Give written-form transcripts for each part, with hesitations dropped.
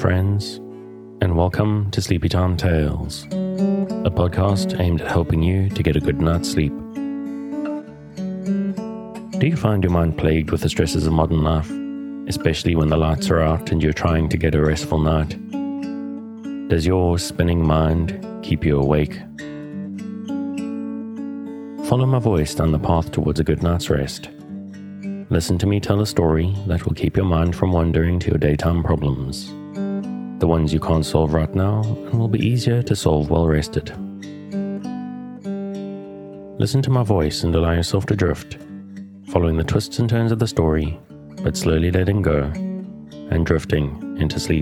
friends, and welcome to Sleepy Time Tales, a podcast aimed at helping you to get a good night's sleep. Do you find your mind plagued with the stresses of modern life, especially when the lights are out and you're trying to get a restful night? Does your spinning mind keep you awake? Follow my voice down the path towards a good night's rest. Listen to me tell a story that will keep your mind from wandering to your daytime problems. The ones you can't solve right now and will be easier to solve well rested. Listen to my voice and allow yourself to drift, following the twists and turns of the story, but slowly letting go and drifting into sleep.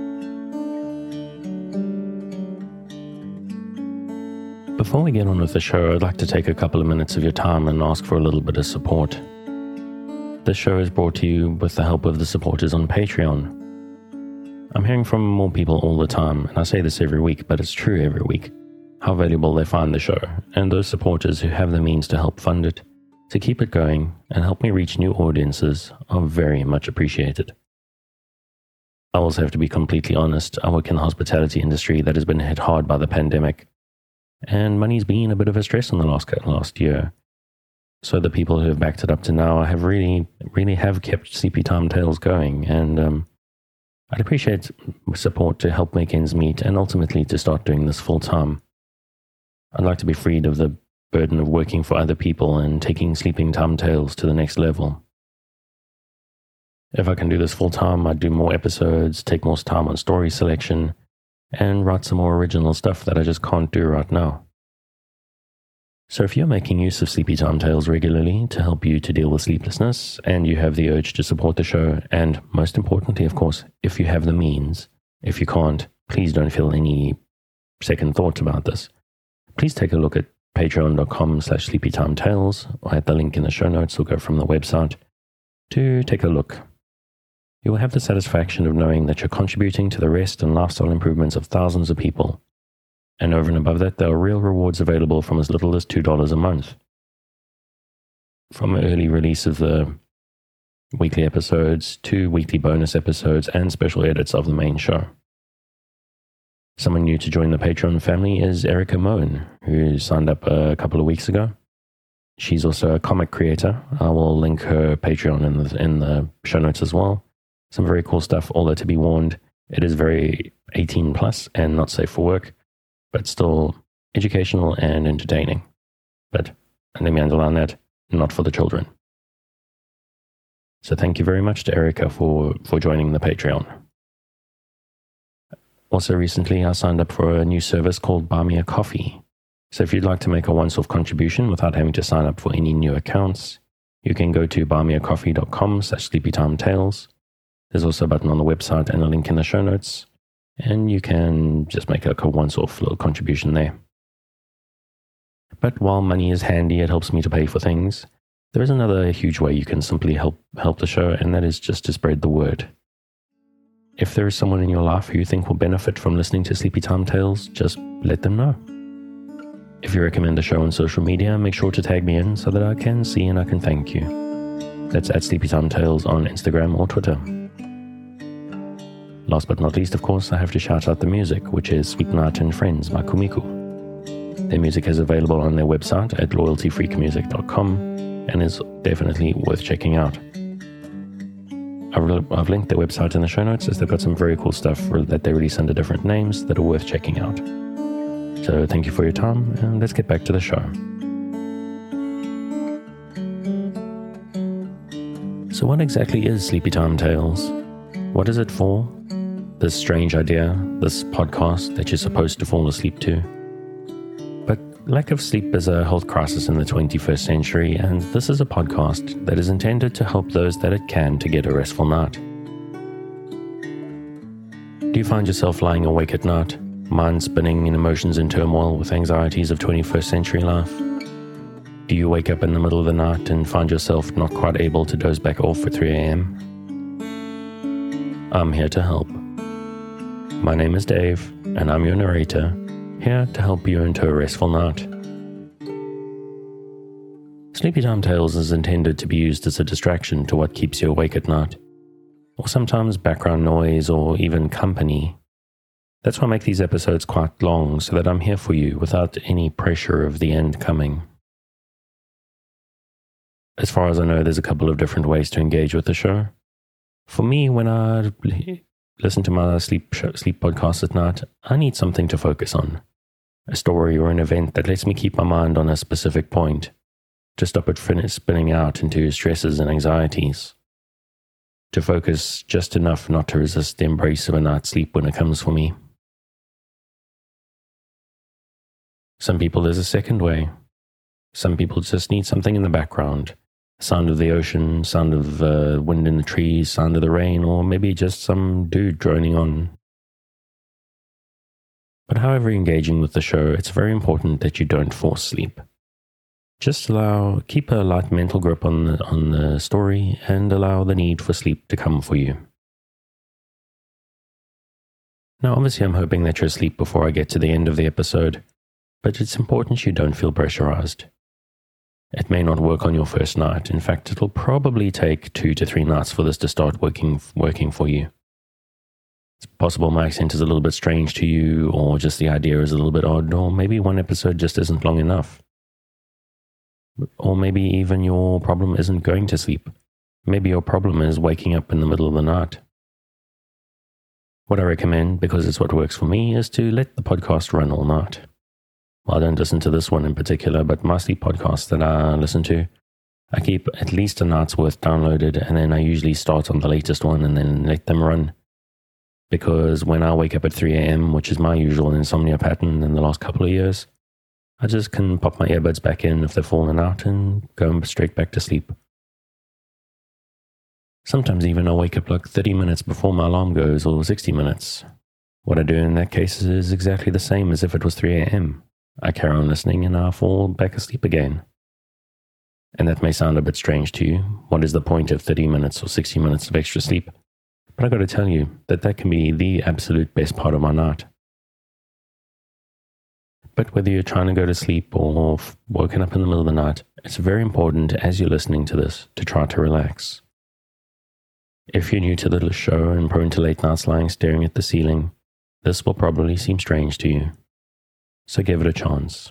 Before we get on with the show, I'd like to take a couple of minutes of your time and ask for a little bit of support. This show is brought to you with the help of the supporters on Patreon. I'm hearing from more people all the time, and I say this every week, but it's true every week, how valuable they find the show, and those supporters who have the means to help fund it, to keep it going, and help me reach new audiences are very much appreciated. I also have to be completely honest, I work in the hospitality industry that has been hit hard by the pandemic, and money's been a bit of a stress in the last year. So the people who have backed it up to now have really have kept Sleepy Time Tales going, and I'd appreciate support to help make ends meet and ultimately to start doing this full time. I'd like to be freed of the burden of working for other people and taking Sleeping Time Tales to the next level. If I can do this full time, I'd do more episodes, take more time on story selection, and write some more original stuff that I just can't do right now. So if you're making use of Sleepy Time Tales regularly to help you to deal with sleeplessness, and you have the urge to support the show, and most importantly, of course, if you have the means, if you can't, please don't feel any second thoughts about this. Please take a look at patreon.com/sleepytimetales, or at the link in the show notes, or go from the website to take a look. You will have the satisfaction of knowing that you're contributing to the rest and lifestyle improvements of thousands of people. And over and above that, there are real rewards available from as little as $2 a month. From early release of the weekly episodes to weekly bonus episodes and special edits of the main show. Someone new to join the Patreon family is Erica Moen, who signed up a couple of weeks ago. She's also a comic creator. I will link her Patreon in the show notes as well. Some very cool stuff, although to be warned, it is very 18 plus and not safe for work, but still educational and entertaining. But, and let me underline that, not for the children. So thank you very much to Erica for joining the Patreon. Also recently, I signed up for a new service called Buy Me a Coffee. So if you'd like to make a once-off contribution without having to sign up for any new accounts, you can go to buymeacoffee.com/sleepytimetales. There's also a button on the website and a link in the show notes. And you can just make a once-off little contribution there. But while money is handy, it helps me to pay for things, there is another huge way you can simply help the show, and that is just to spread the word. If there is someone in your life who you think will benefit from listening to Sleepy Time Tales, just let them know. If you recommend the show on social media, make sure to tag me in so that I can see and I can thank you. That's at Sleepy Time Tales on Instagram or Twitter. Last but not least, of course, I have to shout out the music, which is Sweet Night and Friends by Kumiku. Their music is available on their website at loyaltyfreakmusic.com and is definitely worth checking out. I've linked their website in the show notes, as they've got some very cool stuff that they release under different names that are worth checking out. So thank you for your time, and let's get back to the show. So what exactly is Sleepy Time Tales? What is it for? This strange idea, this podcast that you're supposed to fall asleep to. But lack of sleep is a health crisis in the 21st century, and this is a podcast that is intended to help those that it can to get a restful night. Do you find yourself lying awake at night, mind spinning and emotions in turmoil with anxieties of 21st century life? Do you wake up in the middle of the night and find yourself not quite able to doze back off at 3 a.m.? I'm here to help. My name is Dave, and I'm your narrator, here to help you into a restful night. Sleepy Time Tales is intended to be used as a distraction to what keeps you awake at night. or sometimes background noise, or even company. That's why I make these episodes quite long, so that I'm here for you without any pressure of the end coming. As far as I know, there's a couple of different ways to engage with the show. For me, when I listen to my sleep podcast at night, I need something to focus on. A story or an event that lets me keep my mind on a specific point, to stop it spinning out into stresses and anxieties. To focus just enough not to resist the embrace of a night's sleep when it comes for me. Some people there's a second way. Some people just need something in the background. Sound of the ocean, sound of wind in the trees, sound of the rain, or maybe just some dude droning on. But however engaging with the show, it's very important that you don't force sleep. Just keep a light mental grip on the story and allow the need for sleep to come for you. Now, obviously, I'm hoping that you're asleep before I get to the end of the episode, but it's important you don't feel pressurized. It may not work on your first night. In fact, it'll probably take 2 to 3 nights for this to start working for you. It's possible my accent is a little bit strange to you, or just the idea is a little bit odd, or maybe one episode just isn't long enough. Or maybe even your problem isn't going to sleep. Maybe your problem is waking up in the middle of the night. What I recommend, because it's what works for me, is to let the podcast run all night. Well, I don't listen to this one in particular, but my sleep podcasts that I listen to, I keep at least a night's worth downloaded, and then I usually start on the latest one and then let them run. Because when I wake up at 3 a.m., which is my usual insomnia pattern in the last couple of years, I just can pop my earbuds back in if they've fallen out and go straight back to sleep. Sometimes even I'll wake up like 30 minutes before my alarm goes, or 60 minutes. What I do in that case is exactly the same as if it was 3 a.m. I carry on listening and I fall back asleep again. And that may sound a bit strange to you. What is the point of 30 minutes or 60 minutes of extra sleep? But I got to tell you that can be the absolute best part of my night. But whether you're trying to go to sleep or woken up in the middle of the night, it's very important as you're listening to this to try to relax. If you're new to the show and prone to late nights lying staring at the ceiling, this will probably seem strange to you. So give it a chance.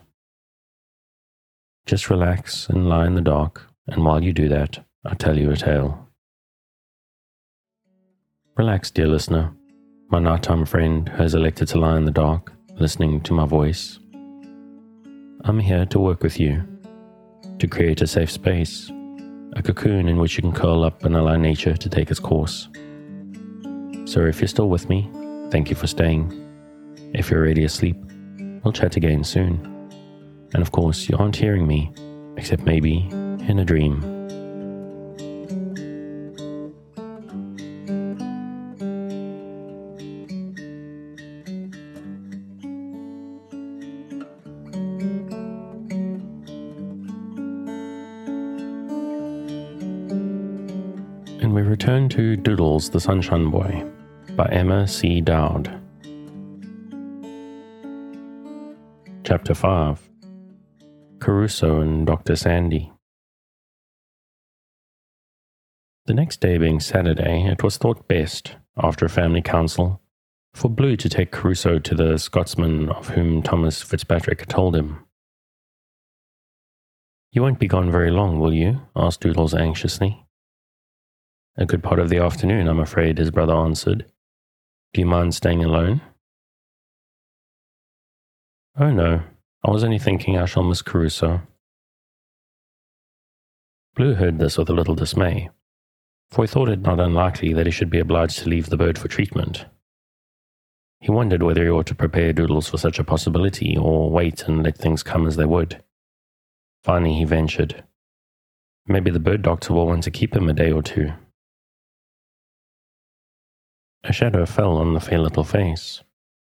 Just relax and lie in the dark, and while you do that, I'll tell you a tale. Relax, dear listener, my nighttime friend who has elected to lie in the dark, listening to my voice. I'm here to work with you, to create a safe space, a cocoon in which you can curl up and allow nature to take its course. So if you're still with me, thank you for staying. If you're already asleep, we'll chat again soon. And of course, you aren't hearing me, except maybe in a dream. And we return to Doodles the Sunshine Boy by Emma C. Dowd. Chapter 5. Crusoe and Dr. Sandy. The next day being Saturday, it was thought best, after a family council, for Blue to take Crusoe to the Scotsman of whom Thomas Fitzpatrick had told him. "You won't be gone very long, will you?" asked Doodles anxiously. "A good part of the afternoon, I'm afraid," his brother answered. "Do you mind staying alone?" "Oh no, I was only thinking I shall miss Crusoe." Blue heard this with a little dismay, for he thought it not unlikely that he should be obliged to leave the bird for treatment. He wondered whether he ought to prepare Doodles for such a possibility, or wait and let things come as they would. Finally he ventured. Maybe the bird doctor will want to keep him a day or two. A shadow fell on the fair little face.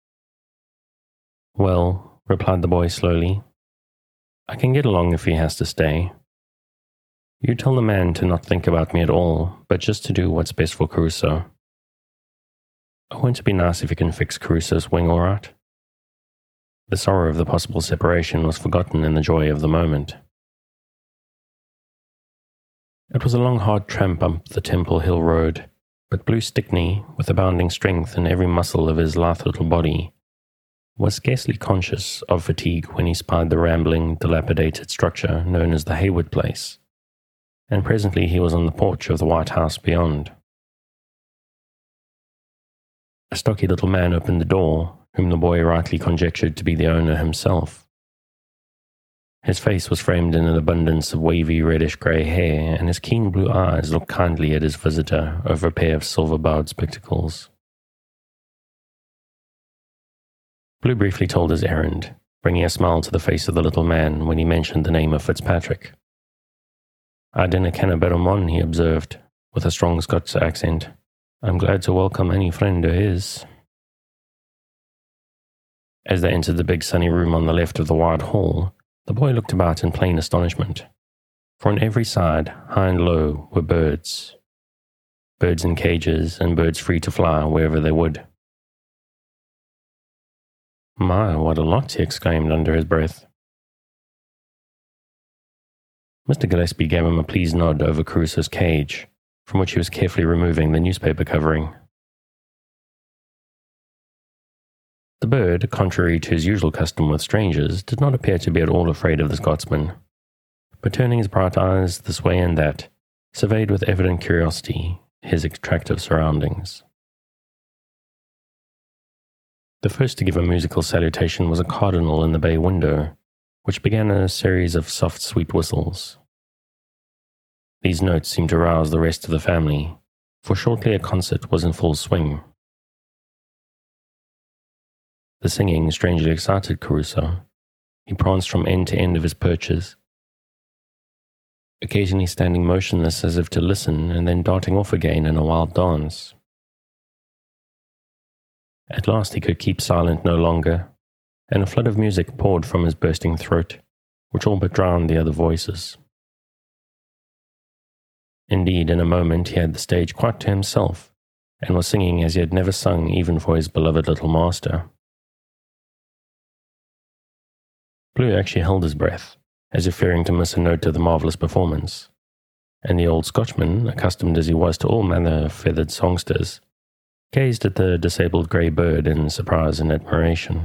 "Well," replied the boy slowly, "I can get along if he has to stay. You tell the man to not think about me at all, but just to do what's best for Crusoe. Won't it be nice if you can fix Crusoe's wing all right?" The sorrow of the possible separation was forgotten in the joy of the moment. It was a long, hard tramp up the Temple Hill Road, But Blue Stickney, with abounding strength in every muscle of his lithe little body, was scarcely conscious of fatigue when he spied the rambling, dilapidated structure known as the Hayward Place, and presently he was on the porch of the White House beyond. A stocky little man opened the door, whom the boy rightly conjectured to be the owner himself. His face was framed in an abundance of wavy reddish-grey hair, and his keen blue eyes looked kindly at his visitor over a pair of silver-bowed spectacles. Blue briefly told his errand, bringing a smile to the face of the little man when he mentioned the name of Fitzpatrick. "I dinna ken a better mon," he observed, with a strong Scots accent. "I'm glad to welcome any friend of his." As they entered the big sunny room on the left of the wide hall, the boy looked about in plain astonishment, for on every side, high and low, were birds. Birds in cages, and birds free to fly wherever they would. "My, what a lot!" he exclaimed under his breath. Mr. Gillespie gave him a pleased nod over Crusoe's cage, from which he was carefully removing the newspaper covering. The bird, contrary to his usual custom with strangers, did not appear to be at all afraid of the Scotsman, but turning his bright eyes this way and that, surveyed with evident curiosity his attractive surroundings. The first to give a musical salutation was a cardinal in the bay window, which began a series of soft, sweet whistles. These notes seemed to rouse the rest of the family, for shortly a concert was in full swing. The singing strangely excited Crusoe. He pranced from end to end of his perches, occasionally standing motionless as if to listen and then darting off again in a wild dance. At last he could keep silent no longer, and a flood of music poured from his bursting throat, which all but drowned the other voices. Indeed, in a moment he had the stage quite to himself, and was singing as he had never sung even for his beloved little master. Blue actually held his breath, as if fearing to miss a note of the marvellous performance, and the old Scotchman, accustomed as he was to all manner of feathered songsters, gazed at the disabled grey bird in surprise and admiration.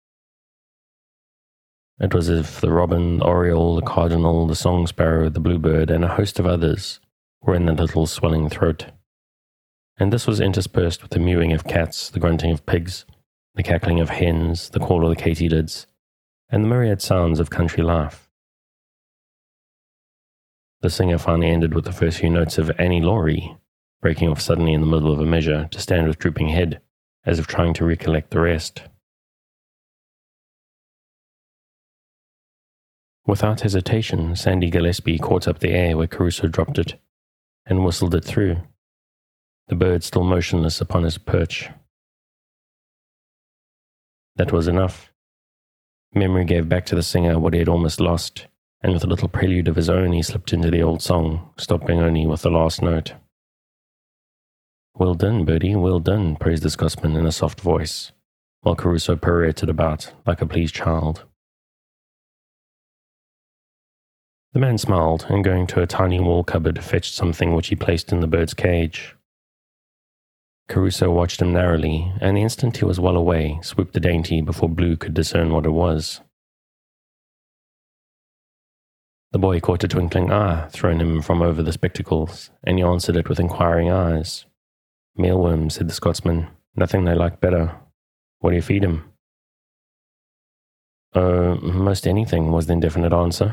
It was as if the robin, the oriole, the cardinal, the song sparrow, the bluebird, and a host of others were in the little swelling throat, and this was interspersed with the mewing of cats, the grunting of pigs, the cackling of hens, the call of the katydids, and the myriad sounds of country life. The singer finally ended with the first few notes of Annie Laurie, breaking off suddenly in the middle of a measure to stand with drooping head, as if trying to recollect the rest. Without hesitation, Sandy Gillespie caught up the air where Crusoe dropped it, and whistled it through, the bird still motionless upon his perch. That was enough. Memory gave back to the singer what he had almost lost, and with a little prelude of his own he slipped into the old song, stopping only with the last note. "Well done, birdie, well done," praised the Scotsman in a soft voice, while Crusoe pirouetted about like a pleased child. The man smiled, and going to a tiny wall cupboard, fetched something which he placed in the bird's cage. Crusoe watched him narrowly, and the instant he was well away, swooped the dainty before Blue could discern what it was. The boy caught a twinkling eye thrown him from over the spectacles, and he answered it with inquiring eyes. "Mealworms," said the Scotsman. "Nothing they like better. What do you feed him?" "Oh, most anything," was the indefinite answer.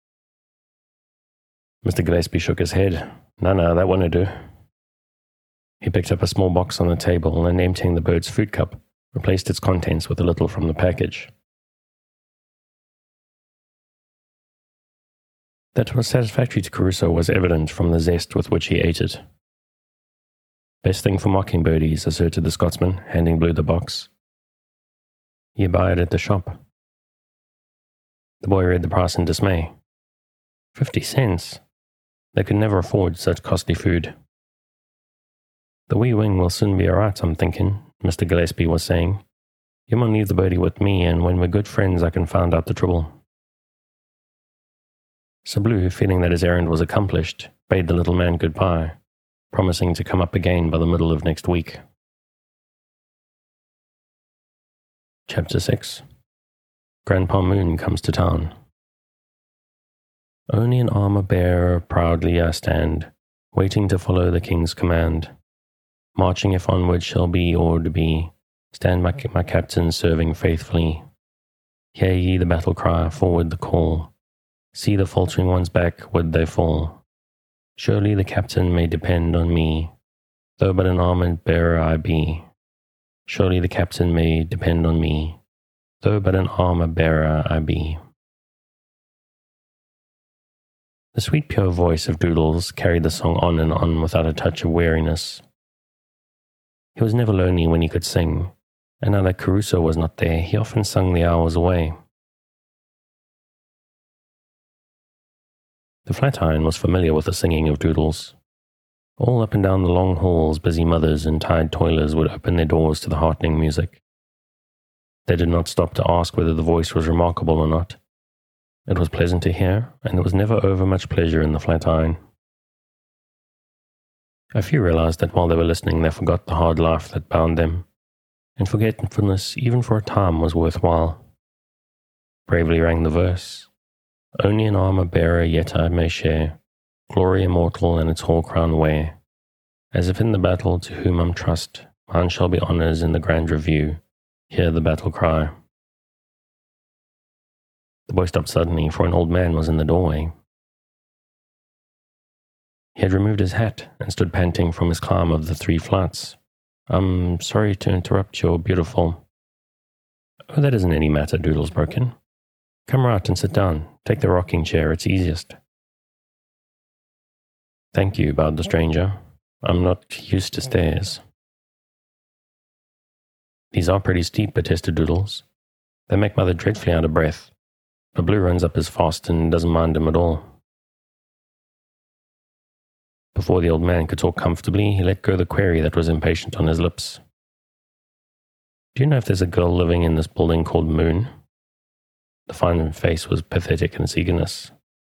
Mr. Gillespie shook his head. No, that wouldn't do." He picked up a small box on the table and, emptying the bird's food cup, replaced its contents with a little from the package. That it was satisfactory to Crusoe was evident from the zest with which he ate it. "Best thing for mockingbirdies," asserted the Scotsman, handing Blue the box. "You buy it at the shop." The boy read the price in dismay. 50 cents! They could never afford such costly food. "The wee wing will soon be all right, I'm thinking," Mr. Gillespie was saying. "You mun leave the birdie with me, and when we're good friends I can find out the trouble." So Blue, feeling that his errand was accomplished, bade the little man goodbye, promising to come up again by the middle of next week. Chapter 6. Grandpa Moon comes to town. Only an armor-bearer proudly I stand, waiting to follow the king's command. Marching if onward shall be or to be, stand my captain serving faithfully. Hear ye the battle cry, forward the call. See the faltering ones back, would they fall. Surely the captain may depend on me, though but an armored bearer I be. Surely the captain may depend on me, though but an armor bearer I be. The sweet pure voice of Doodles carried the song on and on without a touch of weariness. He was never lonely when he could sing, and now that Crusoe was not there, he often sung the hours away. The Flatiron was familiar with the singing of Doodles. All up and down the long halls, busy mothers and tired toilers would open their doors to the heartening music. They did not stop to ask whether the voice was remarkable or not. It was pleasant to hear, and there was never overmuch pleasure in the Flatiron. A few realized that while they were listening, they forgot the hard life that bound them, and forgetfulness, even for a time, was worthwhile. Bravely rang the verse, "Only an armor bearer yet I may share, glory immortal and its whole crown wear. As if in the battle to whom I'm trust, mine shall be honors in the grand review. Hear the battle cry." The boy stopped suddenly, for an old man was in the doorway. He had removed his hat and stood panting from his climb of the 3 flights. "I'm sorry to interrupt your beautiful—" "Oh, that isn't any matter," Doodles broke in. "Come right and sit down. Take the rocking chair, it's easiest." "Thank you," bowed the stranger. "I'm not used to stairs." "These are pretty steep," protested Doodles. "They make Mother dreadfully out of breath. But Blue runs up as fast and doesn't mind him at all." Before the old man could talk comfortably, he let go the query that was impatient on his lips. "Do you know if there's a girl living in this building called Moon?" The fine face was pathetic in its eagerness.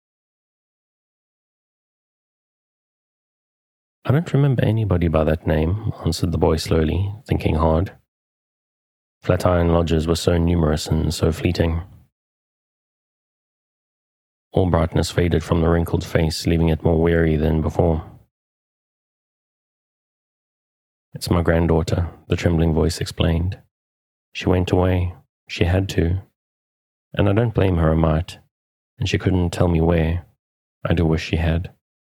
"I don't remember anybody by that name," answered the boy slowly, thinking hard. Flatiron lodgers were so numerous and so fleeting. All brightness faded from the wrinkled face, leaving it more weary than before. "It's my granddaughter," the trembling voice explained. "She went away. She had to. And I don't blame her a mite. And she couldn't tell me where. I do wish she had.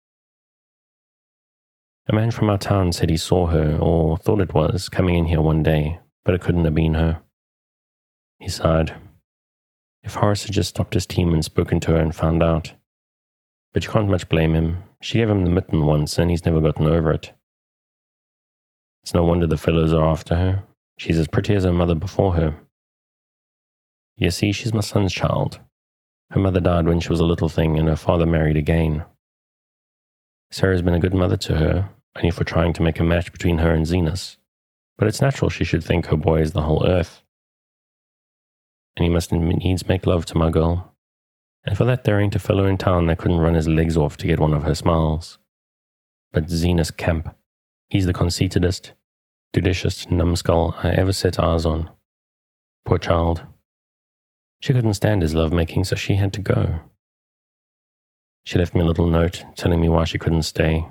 A man from our town said he saw her, or thought it was, coming in here one day, but it couldn't have been her." He sighed. If Horace had just stopped his team and spoken to her and found out. But you can't much blame him. She gave him the mitten once, and he's never gotten over it. It's no wonder the fellows are after her. She's as pretty as her mother before her. You see, she's my son's child. Her mother died when she was a little thing, and her father married again. Sarah's been a good mother to her, only for trying to make a match between her and Zenas. But it's natural she should think her boy is the whole earth. And he must needs make love to my girl. And for that there ain't a fellow in town that couldn't run his legs off to get one of her smiles. But Zenas Camp, he's the conceitedest, judicious numbskull I ever set eyes on. Poor child. She couldn't stand his love-making, so she had to go. She left me a little note telling me why she couldn't stay.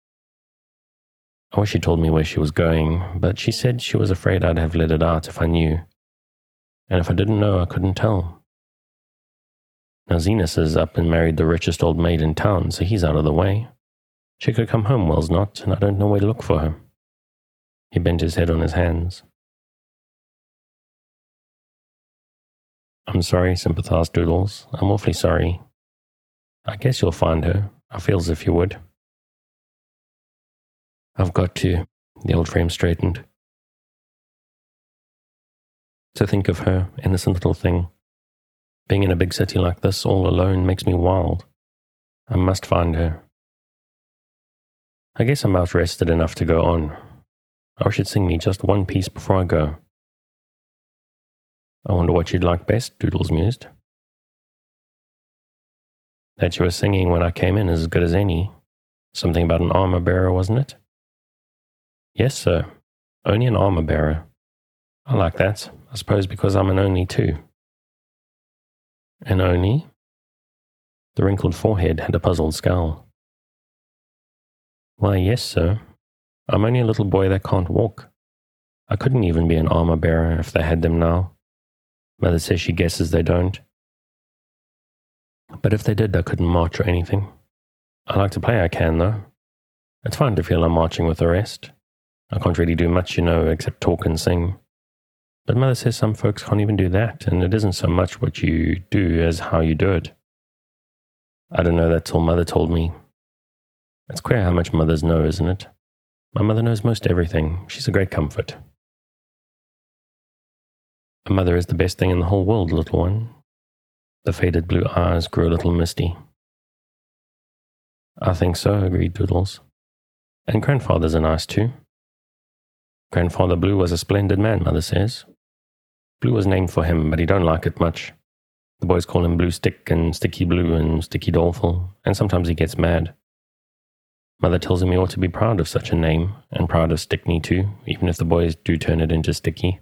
I wish she told me where she was going, but she said she was afraid I'd have let it out if I knew. And if I didn't know, I couldn't tell. Now Zenas is up and married the richest old maid in town, so he's out of the way. She could come home, well's not, and I don't know where to look for her. He bent his head on his hands. "I'm sorry," sympathized Doodles. "I'm awfully sorry. I guess you'll find her. I feel as if you would." "I've got to," the old frame straightened. To think of her, innocent little thing. Being in a big city like this, all alone, makes me wild. I must find her. I guess I'm about rested enough to go on. I wish you'd sing me just one piece before I go. "I wonder what you'd like best," Doodles mused. "That you were singing when I came in is as good as any. Something about an armor bearer, wasn't it? Yes, sir. Only an armor bearer. I like that, I suppose because I'm an only too. An only? The wrinkled forehead had a puzzled scowl. Why, yes, sir. I'm only a little boy that can't walk. I couldn't even be an armor bearer if they had them now. Mother says she guesses they don't. But if they did, I couldn't march or anything. I like to play I can, though. It's fine to feel I'm marching with the rest. I can't really do much, except talk and sing. But Mother says some folks can't even do that, and it isn't so much what you do as how you do it. I don't know that till Mother told me. It's queer how much mothers know, isn't it? My mother knows most everything. She's a great comfort. A mother is the best thing in the whole world, little one. The faded blue eyes grew a little misty. I think so, agreed Doodles. And grandfathers are nice too. Grandfather Blue was a splendid man, Mother says. Blue was named for him, but he don't like it much. The boys call him Blue Stick and Sticky Blue and Sticky Doleful, and sometimes he gets mad. Mother tells him he ought to be proud of such a name, and proud of Stickney too, even if the boys do turn it into Sticky.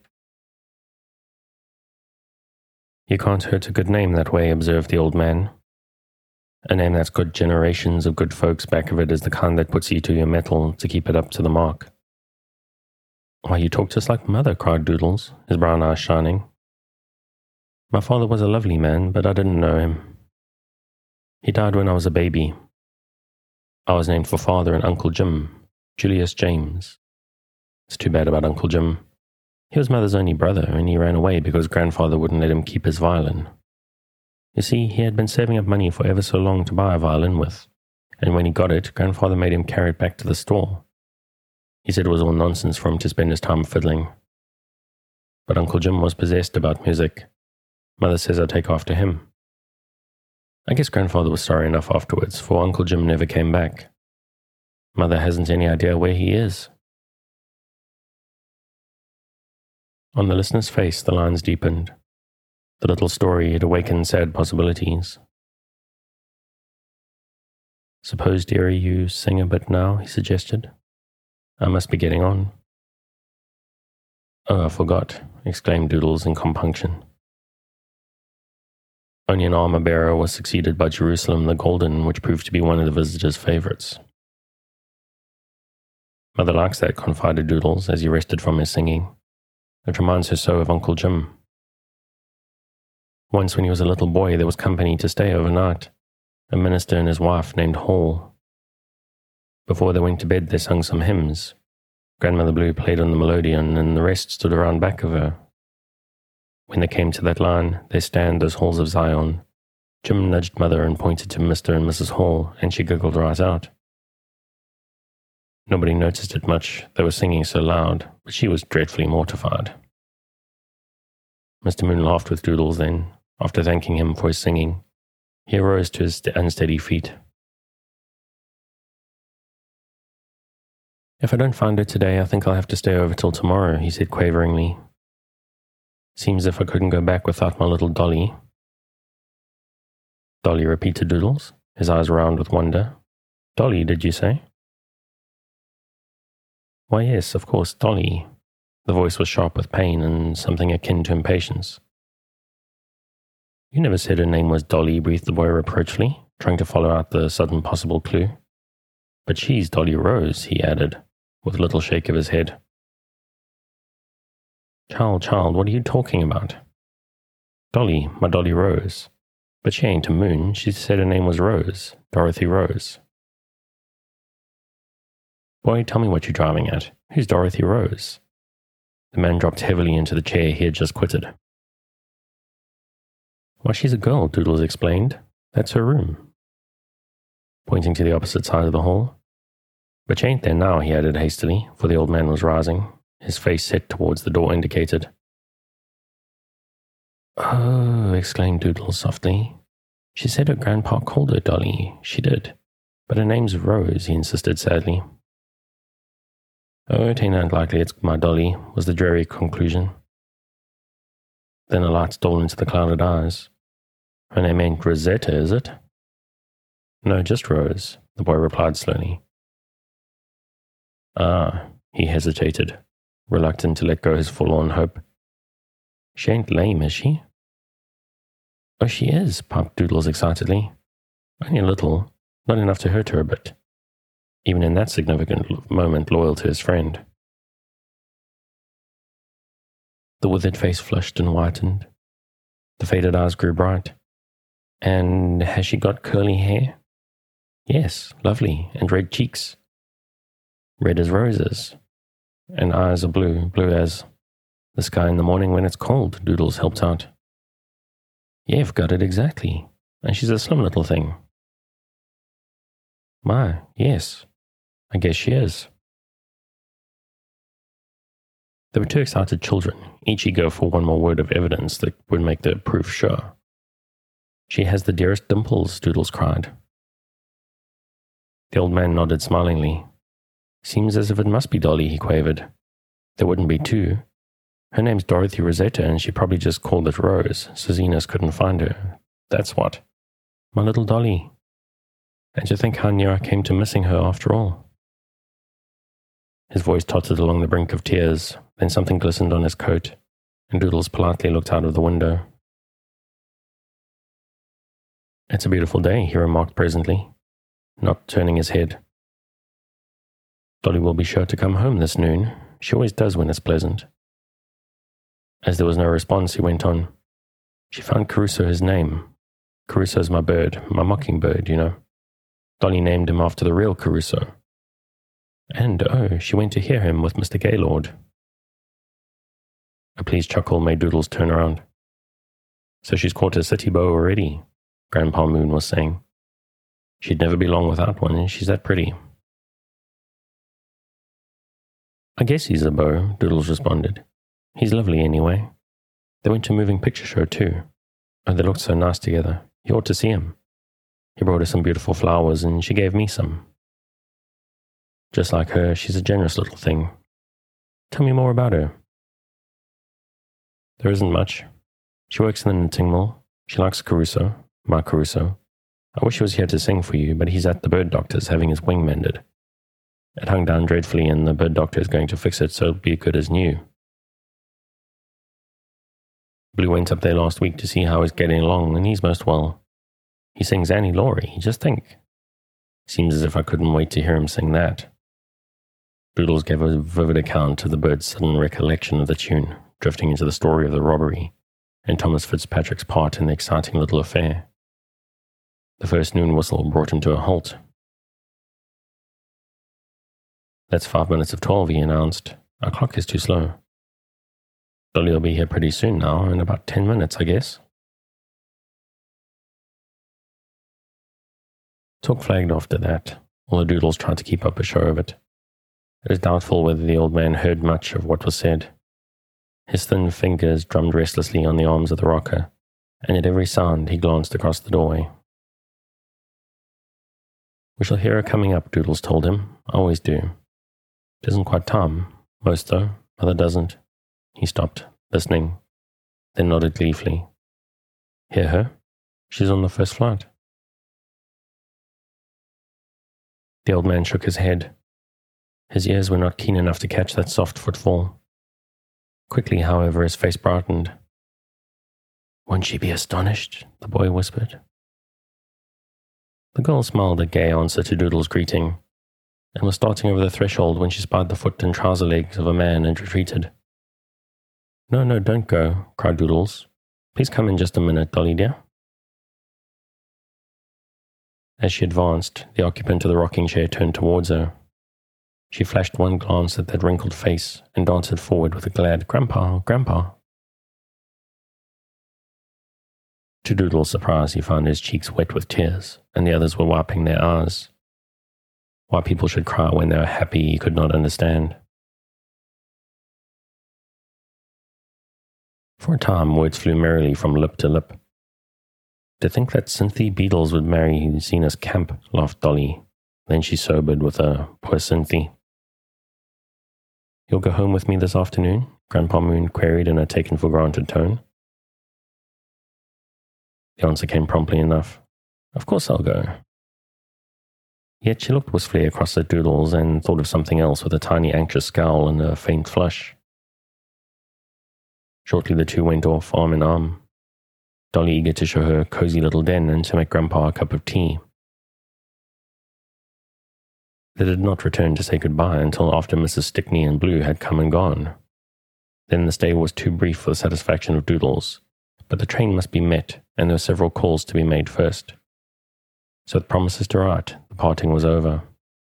You can't hurt a good name that way, observed the old man. A name that's got generations of good folks back of it is the kind that puts you to your mettle to keep it up to the mark. Why, you talk just like Mother, cried Doodles, his brown eyes shining. My father was a lovely man, but I didn't know him. He died when I was a baby. I was named for Father and Uncle Jim, Julius James. It's too bad about Uncle Jim. He was Mother's only brother, and he ran away because Grandfather wouldn't let him keep his violin. You see, he had been saving up money for ever so long to buy a violin with, and when he got it, Grandfather made him carry it back to the store. He said it was all nonsense for him to spend his time fiddling. But Uncle Jim was possessed about music. Mother says I take after him. I guess Grandfather was sorry enough afterwards, for Uncle Jim never came back. Mother hasn't any idea where he is. On the listener's face, the lines deepened. The little story had awakened sad possibilities. Suppose, dearie, you sing a bit now, he suggested. I must be getting on. Oh, I forgot, exclaimed Doodles in compunction. Only an armor-bearer was succeeded by Jerusalem the Golden, which proved to be one of the visitors' favorites. Mother likes that, confided Doodles as he rested from his singing. It reminds her so of Uncle Jim. Once when he was a little boy, there was company to stay overnight, a minister and his wife named Hall. Before they went to bed, they sung some hymns. Grandmother Blue played on the melodeon, and the rest stood around back of her. When they came to that line, "They stand those halls of Zion," Jim nudged Mother and pointed to Mr. and Mrs. Hall, and she giggled right out. Nobody noticed it much, they were singing so loud, but she was dreadfully mortified. Mr. Moon laughed with Doodles then. After thanking him for his singing, he arose to his unsteady feet. If I don't find her today, I think I'll have to stay over till tomorrow, he said quaveringly. Seems if I couldn't go back without my little Dolly. Dolly, repeated Doodles, his eyes round with wonder. Dolly, did you say? Why, yes, of course, Dolly. The voice was sharp with pain and something akin to impatience. You never said her name was Dolly, breathed the boy reproachfully, trying to follow out the sudden possible clue. But she's Dolly Rose, he added, with a little shake of his head. Child, what are you talking about? Dolly, my Dolly Rose. But she ain't a Moon, she said her name was Rose, Dorothy Rose. Boy, tell me what you're driving at. Who's Dorothy Rose? The man dropped heavily into the chair he had just quitted. Why, she's a girl, Doodles explained. That's her room. Pointing to the opposite side of the hall. But she ain't there now, he added hastily, for the old man was rising, his face set towards the door indicated. Oh, exclaimed Doodles softly. She said her grandpa called her Dolly. She did. But her name's Rose, he insisted sadly. Oh, it ain't unlikely it's my Dolly, was the dreary conclusion. Then a light stole into the clouded eyes. Her name ain't Rosetta, is it? No, just Rose. the boy replied slowly. He hesitated, reluctant to let go his forlorn hope. She ain't lame, is she? Oh, she is, piped Doodles excitedly. Only a little, not enough to hurt her a bit. Even in that significant moment, loyal to his friend. The withered face flushed and whitened. The faded eyes grew bright. And has she got curly hair? Yes, lovely, and red cheeks. Red as roses. And eyes are blue, blue as the sky in the morning when it's cold, Doodles helped out. Yeah, you've got it exactly. And she's a slim little thing. My, yes. I guess she is. There were two excited children, each eager for one more word of evidence that would make the proof sure. She has the dearest dimples, Doodles cried. The old man nodded smilingly. Seems as if it must be Dolly, he quavered. There wouldn't be two. Her name's Dorothy Rosetta, and she probably just called it Rose, so Zenas couldn't find her. That's what. My little Dolly. And to think how near I came to missing her after all. His voice tottered along the brink of tears, then something glistened on his coat, and Doodles politely looked out of the window. It's a beautiful day, he remarked presently, not turning his head. Dolly will be sure to come home this noon. She always does when it's pleasant. As there was no response, he went on. She found Caruso his name. Caruso's my bird, my mockingbird, you know. Dolly named him after the real Caruso. And, oh, she went to hear him with Mr. Gaylord. A pleased chuckle made Doodles turn around. So she's caught a city beau already, Grandpa Moon was saying. She'd never be long without one, she's that pretty. I guess he's a beau, Doodles responded. He's lovely anyway. They went to a moving picture show too. Oh, they looked so nice together. You ought to see him. He brought her some beautiful flowers and she gave me some. Just like her, she's a generous little thing. Tell me more about her. There isn't much. She works in the knitting mill. She likes Caruso, my Caruso. I wish he was here to sing for you, but he's at the bird doctor's having his wing mended. It hung down dreadfully and the bird doctor is going to fix it so it'll be good as new. Blue went up there last week to see how he's getting along, and he's most well. He sings Annie Laurie, just think. Seems as if I couldn't wait to hear him sing that. Doodles gave a vivid account of the bird's sudden recollection of the tune, drifting into the story of the robbery, and Thomas Fitzpatrick's part in the exciting little affair. The first noon whistle brought him to a halt. That's 5 minutes of 12, he announced. Our clock is too slow. Dolly will be here pretty soon now, in about 10 minutes, I guess. Talk flagged after that, although Doodles tried to keep up a show of it. It is doubtful whether the old man heard much of what was said. His thin fingers drummed restlessly on the arms of the rocker, and at every sound he glanced across the doorway. We shall hear her coming up, Doodles told him. I always do. It isn't quite time. Most, though. Mother doesn't. He stopped, listening, then nodded gleefully. Hear her? She's on the first flight. The old man shook his head. His ears were not keen enough to catch that soft footfall. Quickly, however, his face brightened. Won't she be astonished? The boy whispered. The girl smiled a gay answer to Doodle's greeting, and was starting over the threshold when she spied the foot and trouser legs of a man and retreated. No, don't go, cried Doodles. Please come in just a minute, Dolly dear. As she advanced, the occupant of the rocking chair turned towards her. She flashed one glance at that wrinkled face and darted forward with a glad, Grandpa, Grandpa. To Doodle's surprise, he found his cheeks wet with tears, and the others were wiping their eyes. Why people should cry when they are happy he could not understand. For a time, words flew merrily from lip to lip. To think that Cynthia Beadles would marry Zenas Camp, laughed Dolly. Then she sobered with a poor Cynthia. You'll go home with me this afternoon? Grandpa Moon queried in a taken-for-granted tone. The answer came promptly enough. Of course I'll go. Yet she looked wistfully across at Doodles and thought of something else with a tiny anxious scowl and a faint flush. Shortly the two went off arm in arm, Dolly eager to show her cozy little den and to make Grandpa a cup of tea. They did not return to say goodbye until after Mrs. Stickney and Blue had come and gone. Then the stay was too brief for the satisfaction of Doodles, but the train must be met, and there were several calls to be made first. So with promises to write, the parting was over.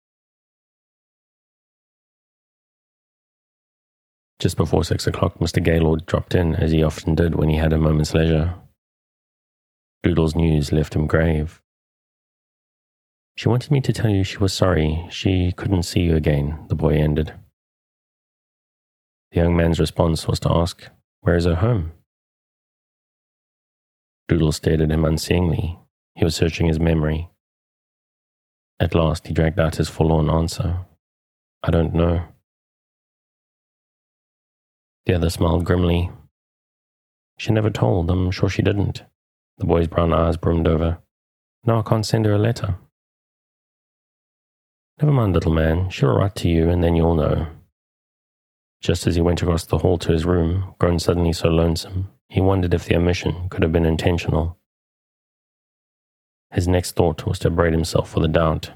Just before 6 o'clock, Mr. Gaylord dropped in, as he often did when he had a moment's leisure. Doodles' news left him grave. "She wanted me to tell you she was sorry she couldn't see you again," the boy ended. The young man's response was to ask, "Where is her home?" Doodles stared at him unseeingly. He was searching his memory. At last he dragged out his forlorn answer. "I don't know." The other smiled grimly. "She never told. I'm sure she didn't." The boy's brown eyes brimmed over. "No, I can't send her a letter." "Never mind, little man. She'll write to you and then you'll know." Just as he went across the hall to his room, grown suddenly so lonesome, he wondered if the omission could have been intentional. His next thought was to upbraid himself for the doubt.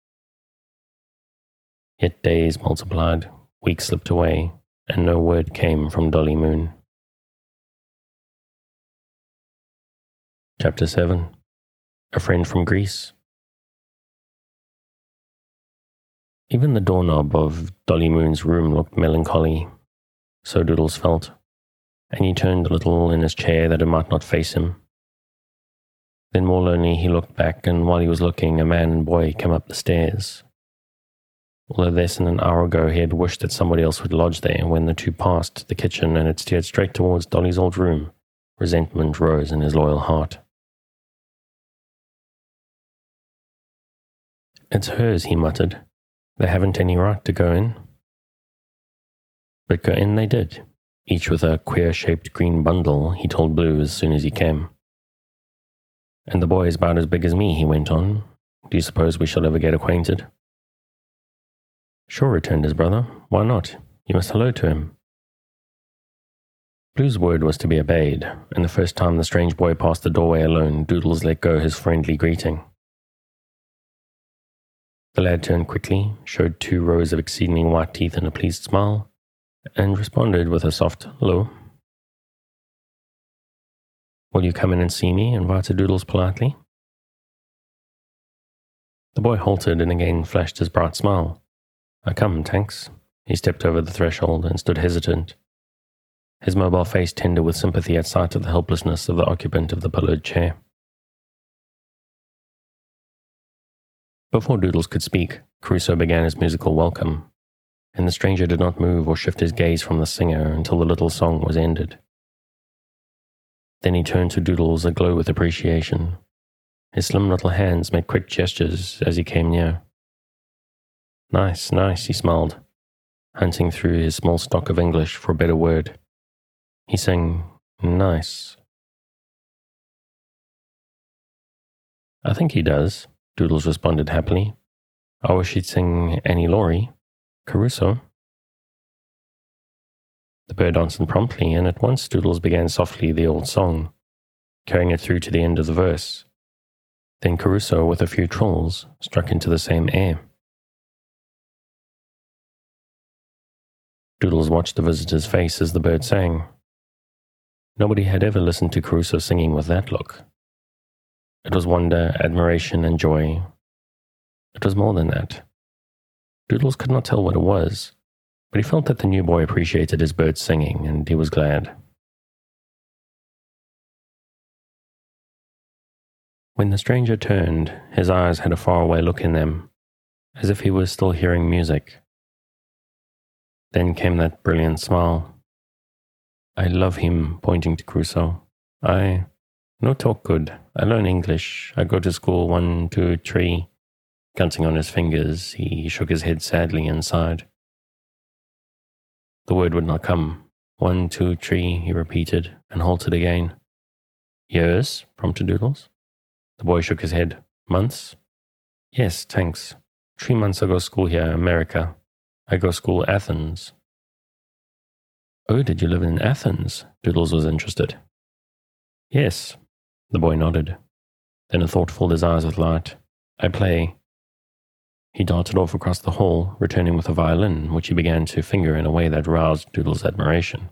Yet days multiplied, weeks slipped away, and no word came from Dolly Moon. Chapter 7. A Friend from Greece. Even the doorknob of Dolly Moon's room looked melancholy, so Doodles felt, and he turned a little in his chair that it might not face him. Then more lonely he looked back, and while he was looking, a man and boy came up the stairs. Although less than an hour ago he had wished that somebody else would lodge there, when the two passed the kitchen and had steered straight towards Dolly's old room, resentment rose in his loyal heart. "It's hers," he muttered. "They haven't any right to go in." But go in they did, each with a queer-shaped green bundle, he told Blue as soon as he came. "And the boy is about as big as me," he went on. "Do you suppose we shall ever get acquainted?" "Sure," returned his brother. "Why not? You must hello to him." Blue's word was to be obeyed, and the first time the strange boy passed the doorway alone, Doodles let go his friendly greeting. The lad turned quickly, showed 2 rows of exceedingly white teeth and a pleased smile, and responded with a soft hello. "Will you come in and see me?" invited Doodles politely. The boy halted and again flashed his bright smile. "I come, thanks." He stepped over the threshold and stood hesitant, his mobile face tender with sympathy at sight of the helplessness of the occupant of the pillowed chair. Before Doodles could speak, Crusoe began his musical welcome, and the stranger did not move or shift his gaze from the singer until the little song was ended. Then he turned to Doodles aglow with appreciation. His slim little hands made quick gestures as he came near. "Nice, nice," he smiled, hunting through his small stock of English for a better word. He sang, "Nice." "I think he does," Doodles responded happily. "I wish he'd sing Annie Laurie. Caruso." The bird answered promptly, and at once Doodles began softly the old song, carrying it through to the end of the verse. Then Caruso, with a few trills, struck into the same air. Doodles watched the visitor's face as the bird sang. Nobody had ever listened to Caruso singing with that look. It was wonder, admiration, and joy. It was more than that. Doodles could not tell what it was, but he felt that the new boy appreciated his bird singing, and he was glad. When the stranger turned, his eyes had a faraway look in them, as if he was still hearing music. Then came that brilliant smile. "I love him," pointing to Crusoe. "I no talk good. I learn English. I go to school 1, 2, 3. Counting on his fingers, he shook his head sadly and sighed. The word would not come. 1, 2, 3, he repeated, and halted again. "Years?" prompted Doodles. The boy shook his head. "Months?" "Yes, thanks. 3 months I go school here, America. I go school Athens. Oh, did you live in Athens? Doodles was interested. Yes, the boy nodded. Then a thought filled his eyes with light. I play. He darted off across the hall, returning with a violin, which he began to finger in a way that roused Doodles' admiration.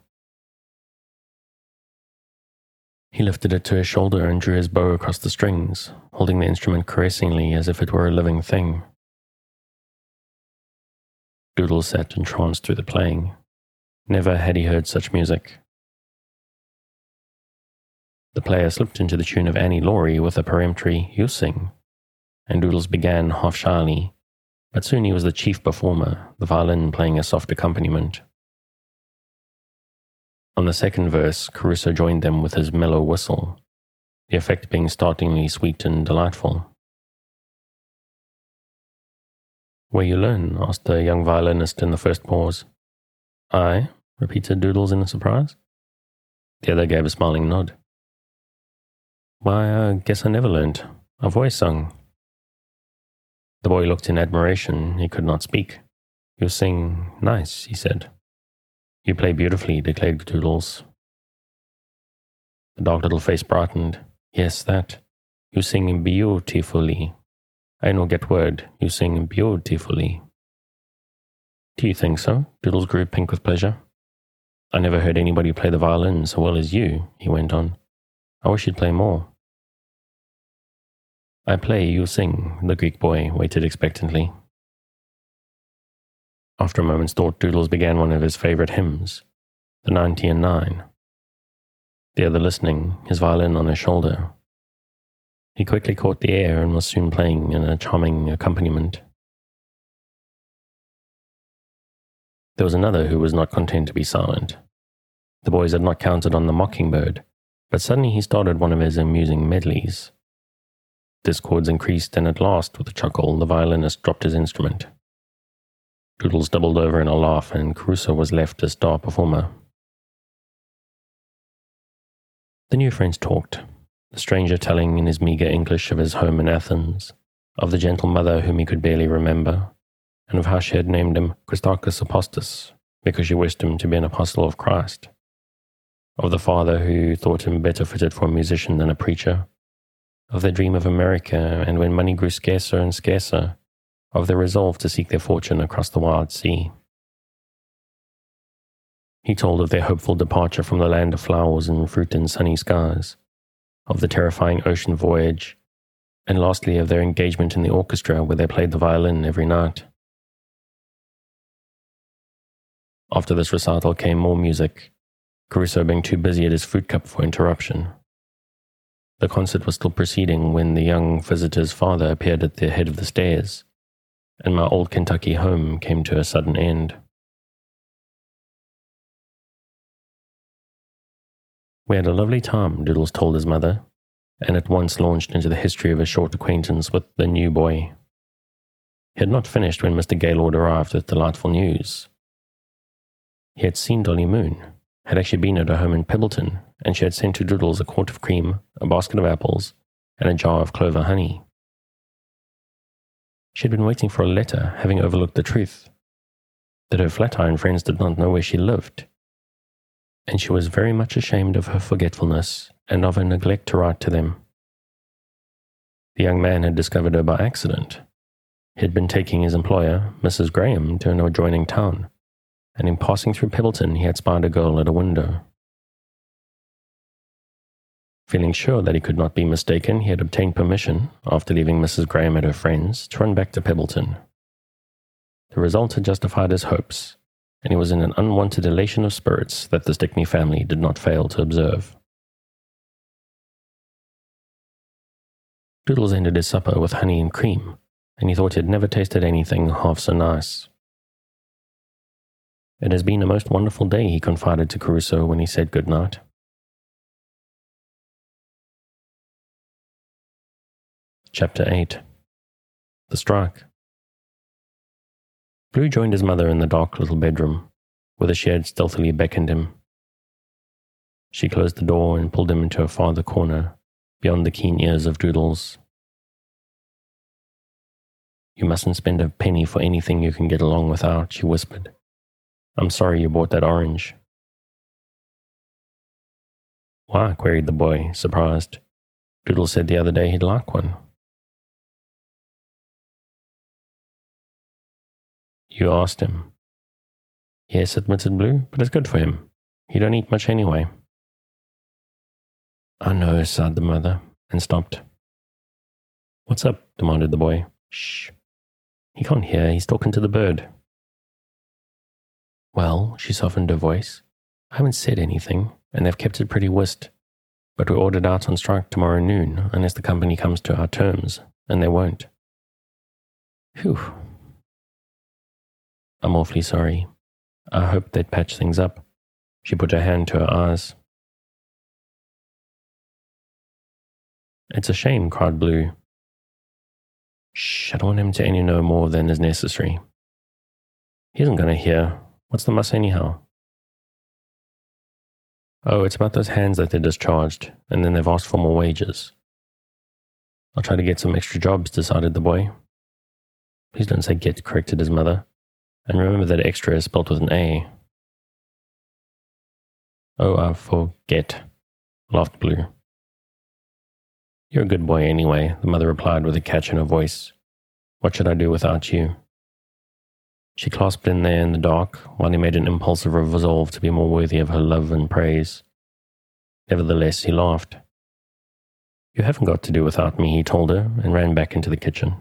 He lifted it to his shoulder and drew his bow across the strings, holding the instrument caressingly as if it were a living thing. Doodles sat entranced through the playing. Never had he heard such music. The player slipped into the tune of Annie Laurie with a peremptory, "You sing," and Doodles began half shyly, but soon he was the chief performer, the violin playing a soft accompaniment. On the second verse, Caruso joined them with his mellow whistle, the effect being startlingly sweet and delightful. "Where you learn?" asked the young violinist in the first pause. "I?" repeated Doodles in surprise. The other gave a smiling nod. "Why, I guess I never learned. I've always sung." The boy looked in admiration. He could not speak. "You sing nice," he said. "You play beautifully," declared Doodles. The dark little face brightened. "Yes, that. You sing beautifully. I no get word. You sing beautifully." "Do you think so?" Doodles grew pink with pleasure. "I never heard anybody play the violin so well as you," he went on. "I wish you'd play more." "I play, you sing," the Greek boy waited expectantly. After a moment's thought, Doodles began one of his favorite hymns, the 90 and 9. The other listening, his violin on his shoulder. He quickly caught the air and was soon playing in a charming accompaniment. There was another who was not content to be silent. The boys had not counted on the mockingbird, but suddenly he started one of his amusing medleys. Discords increased, and at last, with a chuckle, the violinist dropped his instrument. Doodles doubled over in a laugh, and Caruso was left as star performer. The new friends talked, the stranger telling in his meagre English of his home in Athens, of the gentle mother whom he could barely remember, and of how she had named him Christakis Apostas, because she wished him to be an apostle of Christ, of the father who thought him better fitted for a musician than a preacher, of their dream of America, and when money grew scarcer and scarcer, of their resolve to seek their fortune across the wide sea. He told of their hopeful departure from the land of flowers and fruit and sunny skies, of the terrifying ocean voyage, and lastly of their engagement in the orchestra where they played the violin every night. After this recital came more music, Caruso being too busy at his fruit cup for interruption. The concert was still proceeding when the young visitor's father appeared at the head of the stairs, and my old Kentucky home came to a sudden end. We had a lovely time, Doodles told his mother, and at once launched into the history of his short acquaintance with the new boy. He had not finished when Mr. Gaylord arrived with delightful news. He had seen Dolly Moon, had actually been at her home in Pebbleton, and she had sent to Doodles a quart of cream, a basket of apples, and a jar of clover honey. She had been waiting for a letter, having overlooked the truth, that her Flatiron friends did not know where she lived, and she was very much ashamed of her forgetfulness and of her neglect to write to them. The young man had discovered her by accident. He had been taking his employer, Mrs. Graham, to an adjoining town, and in passing through Pebbleton he had spied a girl at a window. Feeling sure that he could not be mistaken, he had obtained permission, after leaving Mrs. Graham at her friend's, to run back to Pebbleton. The result had justified his hopes, and he was in an unwonted elation of spirits that the Stickney family did not fail to observe. Doodles ended his supper with honey and cream, and he thought he had never tasted anything half so nice. "It has been a most wonderful day," he confided to Caruso when he said good night. Chapter 8. The Strike. Blue joined his mother in the dark little bedroom, whither she had stealthily beckoned him. She closed the door and pulled him into a farther corner, beyond the keen ears of Doodles. You mustn't spend a penny for anything you can get along without, she whispered. I'm sorry you bought that orange. Why? Queried the boy, surprised. Doodle said the other day he'd like one. You asked him. Yes, admitted Blue, but it's good for him. He don't eat much anyway. I know, sighed the mother, and stopped. What's up? Demanded the boy. Shh. He can't hear, he's talking to the bird. Well, she softened her voice. I haven't said anything, and they've kept it pretty whist. But we're ordered out on strike tomorrow noon, unless the company comes to our terms, and they won't. Phew. I'm awfully sorry. I hoped they'd patch things up. She put her hand to her eyes. It's a shame, cried Blue. Shh, I don't want him to any know more than is necessary. He isn't going to hear. What's the muss anyhow? Oh, it's about those hands that they discharged, and then they've asked for more wages. I'll try to get some extra jobs, decided the boy. Please don't say get, corrected his mother. And remember that extra is spelled with an A. Oh, I forget, laughed Blue. You're a good boy anyway, the mother replied with a catch in her voice. What should I do without you? She clasped in there in the dark, while he made an impulsive resolve to be more worthy of her love and praise. Nevertheless, he laughed. You haven't got to do without me, he told her, and ran back into the kitchen.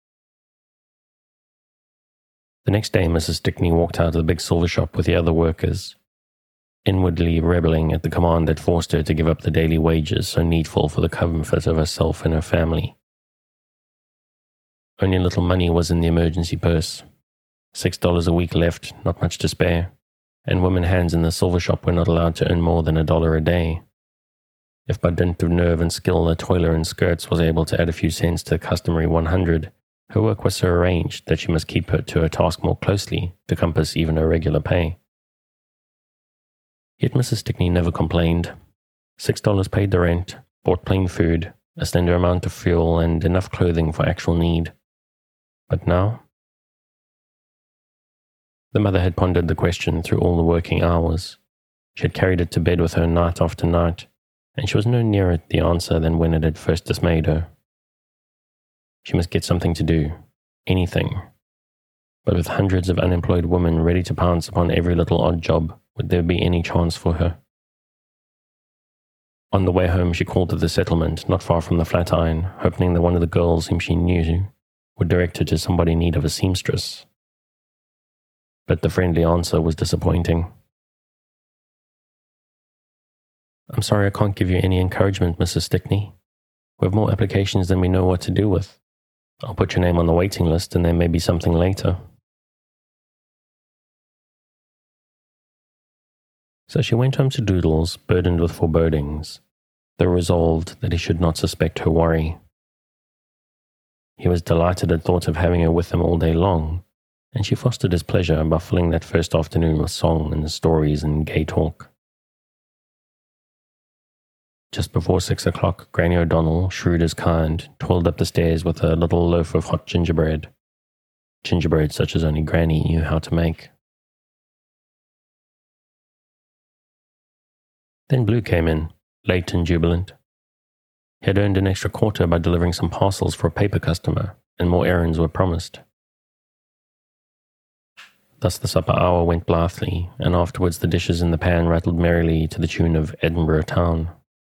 The next day, Mrs. Stickney walked out of the big silver shop with the other workers, inwardly rebelling at the command that forced her to give up the daily wages so needful for the comfort of herself and her family. Only a little money was in the emergency purse. $6 a week left, not much to spare, and women hands in the silver shop were not allowed to earn more than $1 a day. If by dint of nerve and skill a toiler in skirts was able to add a few cents to the customary 100, her work was so arranged that she must keep her to her task more closely to compass even her regular pay. Yet Mrs. Stickney never complained. $6 paid the rent, bought plain food, a slender amount of fuel, and enough clothing for actual need. But now? The mother had pondered the question through all the working hours. She had carried it to bed with her night after night, and she was no nearer the answer than when it had first dismayed her. She must get something to do, anything. But with hundreds of unemployed women ready to pounce upon every little odd job, would there be any chance for her? On the way home, she called to the settlement, not far from the Flatiron, hoping that one of the girls whom she knew would direct her to somebody in need of a seamstress. But the friendly answer was disappointing. I'm sorry I can't give you any encouragement, Mrs. Stickney. We have more applications than we know what to do with. I'll put your name on the waiting list and there may be something later. So she went home to Doodles, burdened with forebodings, though resolved that he should not suspect her worry. He was delighted at thought of having her with him all day long, and she fostered his pleasure by filling that first afternoon with song and stories and gay talk. Just before 6 o'clock, Granny O'Donnell, shrewd as kind, toiled up the stairs with a little loaf of hot gingerbread such as only Granny knew how to make. Then Blue came in, late and jubilant. He had earned an extra quarter by delivering some parcels for a paper customer, and more errands were promised. Thus the supper hour went blithely, and afterwards the dishes in the pan rattled merrily to the tune of Edinburgh Town.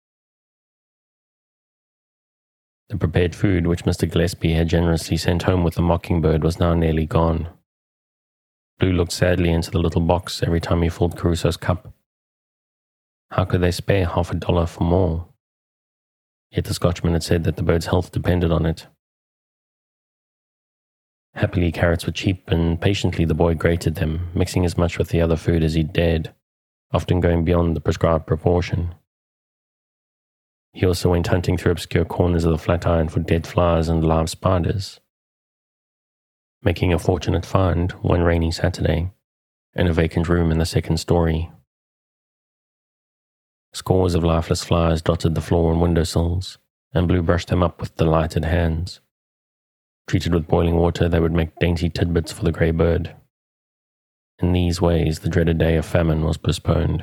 The prepared food which Mr. Gillespie had generously sent home with the mockingbird was now nearly gone. Blue looked sadly into the little box every time he filled Crusoe's cup. How could they spare $50 for more? Yet the Scotchman had said that the bird's health depended on it. Happily, carrots were cheap, and patiently the boy grated them, mixing as much with the other food as he dared, often going beyond the prescribed proportion. He also went hunting through obscure corners of the Flatiron for dead flies and live spiders, making a fortunate find one rainy Saturday in a vacant room in the second story. Scores of lifeless flies dotted the floor and windowsills, and Blue brushed them up with delighted hands. Treated with boiling water, they would make dainty tidbits for the grey bird. In these ways, the dreaded day of famine was postponed.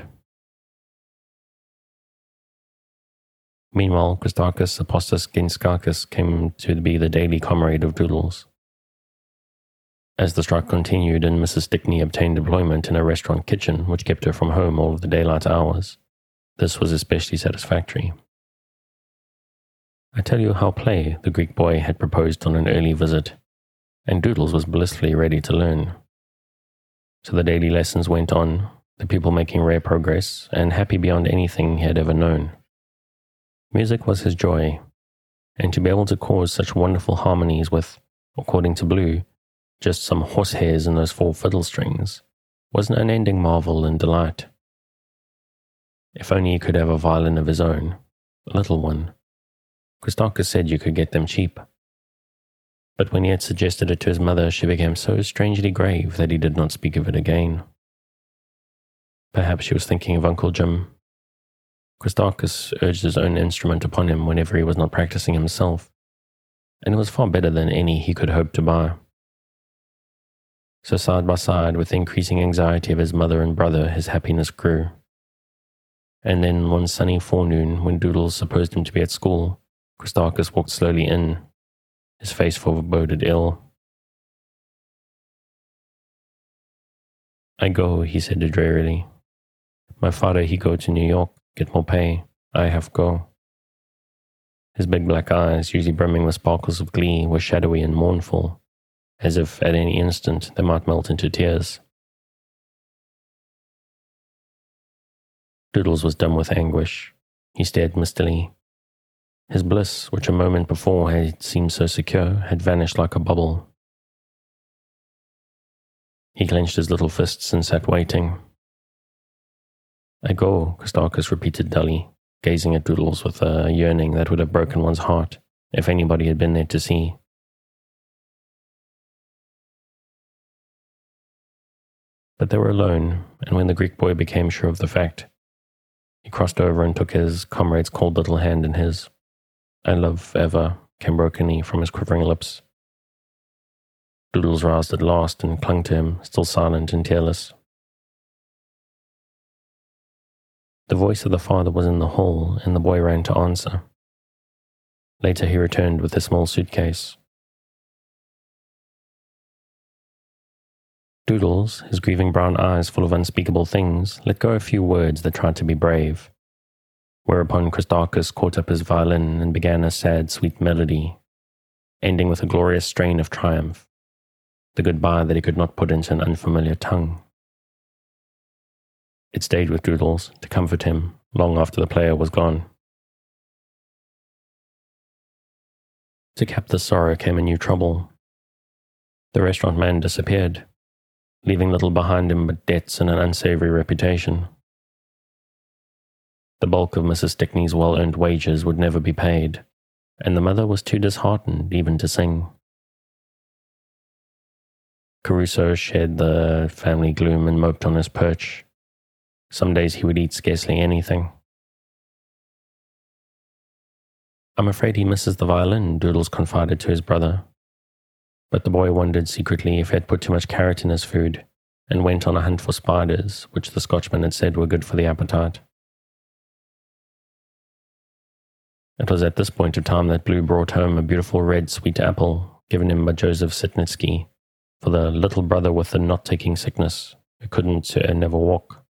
Meanwhile, Christakis Apostas Genskakis came to be the daily comrade of Doodles. As the strike continued and Mrs. Stickney obtained employment in a restaurant kitchen which kept her from home all of the daylight hours, this was especially satisfactory. I tell you how Play, the Greek boy, had proposed on an early visit, and Doodles was blissfully ready to learn. So the daily lessons went on, the pupil making rare progress, and happy beyond anything he had ever known. Music was his joy, and to be able to cause such wonderful harmonies with, according to Blue, just some horsehairs in those 4 fiddle strings, was an unending marvel and delight. If only he could have a violin of his own, a little one. Christakis said you could get them cheap. But when he had suggested it to his mother, she became so strangely grave that he did not speak of it again. Perhaps she was thinking of Uncle Jim. Christakis urged his own instrument upon him whenever he was not practicing himself, and it was far better than any he could hope to buy. So side by side with the increasing anxiety of his mother and brother, his happiness grew. And then one sunny forenoon, when Doodles supposed him to be at school, Christakis walked slowly in. His face foreboded ill. "I go," he said drearily. "My father, he go to New York, get more pay. I have go." His big black eyes, usually brimming with sparkles of glee, were shadowy and mournful, as if at any instant they might melt into tears. Doodles was dumb with anguish. He stared mistily. His bliss, which a moment before had seemed so secure, had vanished like a bubble. He clenched his little fists and sat waiting. "I go," Christakis repeated dully, gazing at Doodles with a yearning that would have broken one's heart if anybody had been there to see. But they were alone, and when the Greek boy became sure of the fact, he crossed over and took his comrade's cold little hand in his. "I love ever," came brokenly from his quivering lips. Doodles roused at last and clung to him, still silent and tearless. The voice of the father was in the hall, and the boy ran to answer. Later he returned with a small suitcase. Doodles, his grieving brown eyes full of unspeakable things, let go a few words that tried to be brave, whereupon Christakis caught up his violin and began a sad, sweet melody, ending with a glorious strain of triumph, the goodbye that he could not put into an unfamiliar tongue. It stayed with Doodles to comfort him long after the player was gone. To cap this sorrow came a new trouble. The restaurant man disappeared, leaving little behind him but debts and an unsavory reputation. The bulk of Mrs. Stickney's well-earned wages would never be paid, and the mother was too disheartened even to sing. Caruso shared the family gloom and moped on his perch. Some days he would eat scarcely anything. "I'm afraid he misses the violin," Doodles confided to his brother. But the boy wondered secretly if he had put too much carrot in his food, and went on a hunt for spiders, which the Scotchman had said were good for the appetite. It was at this point of time that Blue brought home a beautiful red sweet apple given him by Joseph Sitnitsky for the little brother with the not-taking sickness who couldn't never walk.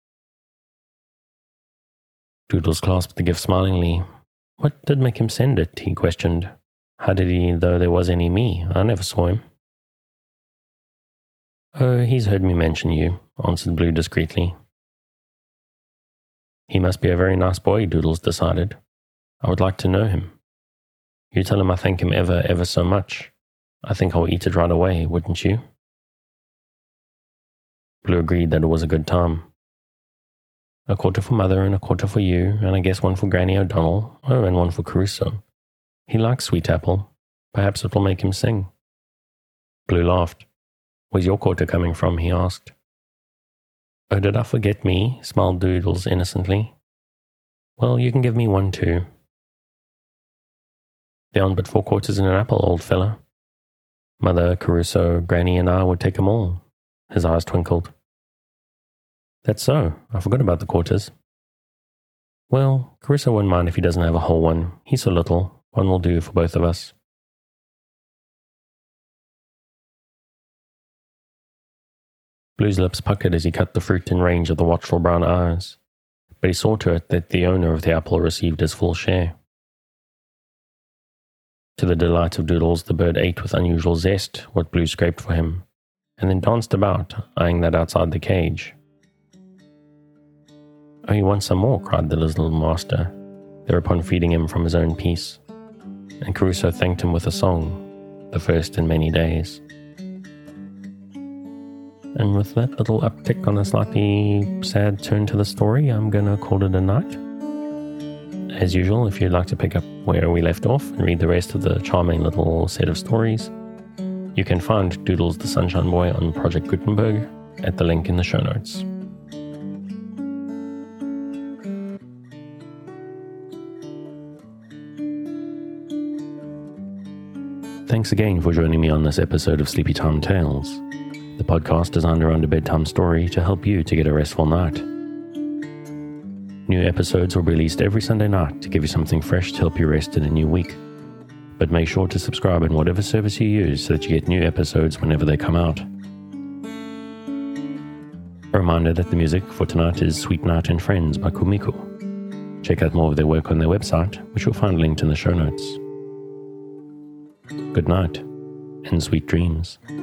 Doodles clasped the gift smilingly. "What did make him send it?" he questioned. "How did he, though there was any me? I never saw him." "Oh, he's heard me mention you," answered Blue discreetly. "He must be a very nice boy," Doodles decided. "I would like to know him. You tell him I thank him ever, ever so much. I think I'll eat it right away, wouldn't you?" Blue agreed that it was a good time. "A quarter for Mother and a quarter for you, and I guess one for Granny O'Donnell, oh, and one for Caruso. He likes sweet apple. Perhaps it will make him sing." Blue laughed. "Where's your quarter coming from?" he asked. "Oh, did I forget me?" smiled Doodles innocently. "Well, you can give me one too." "There aren't but 4 quarters in an apple, old fella." Mother, Caruso, Granny, and I would take 'em all. His eyes twinkled. That's so. I forgot about the quarters. Well, Caruso won't mind if he doesn't have a whole one. He's so little. One will do for both of us. Blue's lips puckered as he cut the fruit in range of the watchful brown eyes, but he saw to it that the owner of the apple received his full share. To the delight of Doodles, the bird ate with unusual zest what Blue scraped for him, and then danced about, eyeing that outside the cage. Oh, you want some more? Cried the little master, thereupon feeding him from his own piece, and Caruso thanked him with a song, the first in many days. And with that little uptick on a slightly sad turn to the story, I'm going to call it a night. As usual, if you'd like to pick up where we left off and read the rest of the charming little set of stories, you can find Doodles the Sunshine Boy on Project Gutenberg at the link in the show notes. Thanks again for joining me on this episode of Sleepytime Tales, the podcast designed around a bedtime story to help you to get a restful night. New episodes will be released every Sunday night to give you something fresh to help you rest in a new week. But make sure to subscribe in whatever service you use so that you get new episodes whenever they come out. A reminder that the music for tonight is Sweet Night and Friends by Kumiko. Check out more of their work on their website, which you'll find linked in the show notes. Good night, and sweet dreams.